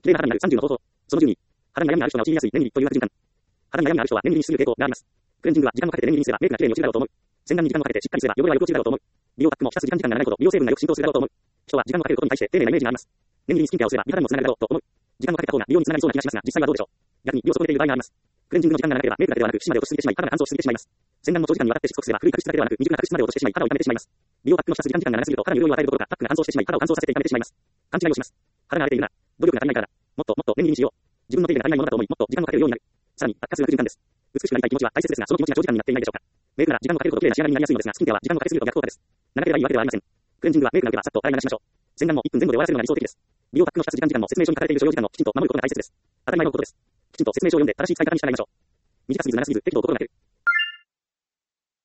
綺麗な肌になる30の方法。その12。肌に悩みがある人が陥りやすい念入りという悪循環。肌に悩みがある人は念入りにしすぎる傾向があります。クレンジングは時間をかけて念入りにすればメイクが綺麗に落ちるだろうと思う。洗顔に時間をかけてしっかりすれば汚れはよく落ちるだろうと思う。美容パックも浸す時間が長いほど美容成分がよく浸透するだろうと思う。人は時間をかけることに対して丁寧なイメージがあります。念入りにスキンケアをすれば美肌にもつながるだろうと思う。時間をかけた方が美容につながりそうな気がしますが、実際はどうでしょう。逆に美を損ねている場合があります。クレンジングの時間が長ければメイクだけではなく皮脂まで落ちすぎてしまい肌が乾燥しすぎてしまいます。洗顔も長時間にわたってしつこくすれば古い角質だけではなく未熟な角質まで落としてしまい肌を傷めてしまいます。美容パックの浸す時間が長すぎると肌に潤いを与えるどころかパックが乾燥してしまい肌を乾燥させて傷めてしまいます。勘違いをします。肌が荒れているなら努力が足りないからもっと念入りにしよう。自分の手入れが足りないものだと思いもっと時間をかけるようになる。さらに悪化する悪循環です。美しくなりたい気持ちは大切ですがその気持ちが長時間になっていないでしょうか。メイクなら時間をかけるほど綺麗な仕上がりになりやすいのですがスキンケアは時間をかけすぎると逆効果です。長ければいいわけではありません。クレンジングはメイクがあればさっと洗い流しましょう。洗顔も1分前後で終わらせるのが理想的です。美容パックの浸す時間も説明書に書かれている所要時間もきちんと守ることが大切です。当たり前のことです。きちんと説明書を読んで正しい使い方に従いましょう。短すぎず長すぎず適度を心がける。